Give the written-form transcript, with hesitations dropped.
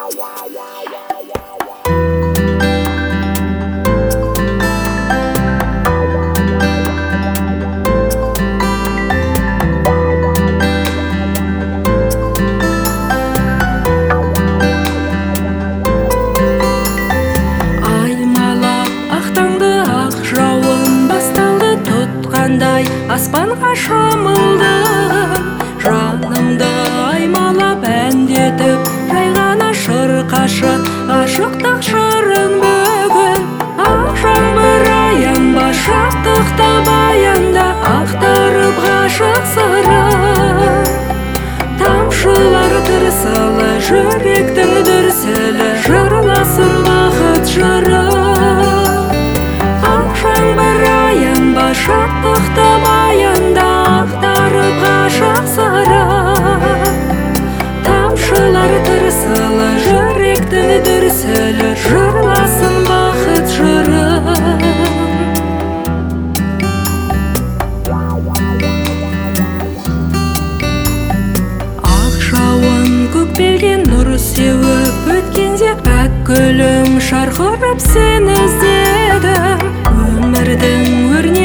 Аспанға шомылдым, жанымды аймалап әндетіп, жайғана шырқашы ғашықтық жырын бүгін. Ақ жаңбыр аянба, шаттықта баянда, ақтарып ғашық сырын. Тамшылар тырсылы, жүректің дүрсілі, жырласын бақыт жырын. Ақ жаңбыр аянба, шаттықта баянда, ақтарып ғашық сырын. Тамшылар тырсылы, жүректің дүрсілі, жырласын бақыт жырын. Ақ жауын көкпелген нұр сеуіп өткенде, пәк гүлің шарқырап сені іздедім. Өмірдің өрнегі